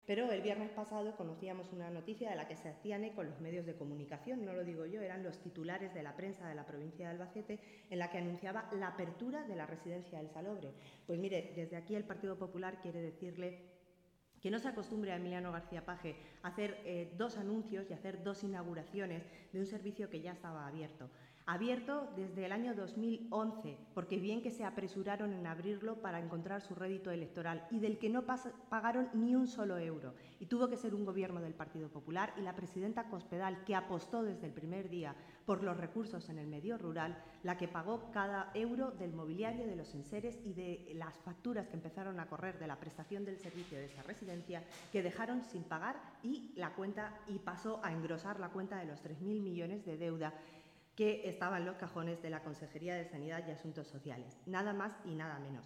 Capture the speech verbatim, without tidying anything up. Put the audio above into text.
Pero el viernes pasado conocíamos una noticia de la que se hacían eco los medios de comunicación, no lo digo yo, eran los titulares de la prensa de la provincia de Albacete, en la que anunciaba la apertura de la residencia del Salobre. Pues mire, desde aquí el Partido Popular quiere decirle que no se acostumbre a Emiliano García Paje a hacer eh, dos anuncios y hacer dos inauguraciones de un servicio que ya estaba abierto. Abierto desde el año dos mil once, porque bien que se apresuraron en abrirlo para encontrar su rédito electoral y del que no pagaron ni un solo euro. Y tuvo que ser un gobierno del Partido Popular y la presidenta Cospedal, que apostó desde el primer día por los recursos en el medio rural, la que pagó cada euro del mobiliario, de los enseres y de las facturas que empezaron a correr de la prestación del servicio de esa residencia, que dejaron sin pagar y la cuenta y pasó a engrosar la cuenta de los tres mil millones de deuda que estaba en los cajones de la Consejería de Sanidad y Asuntos Sociales. Nada más y nada menos.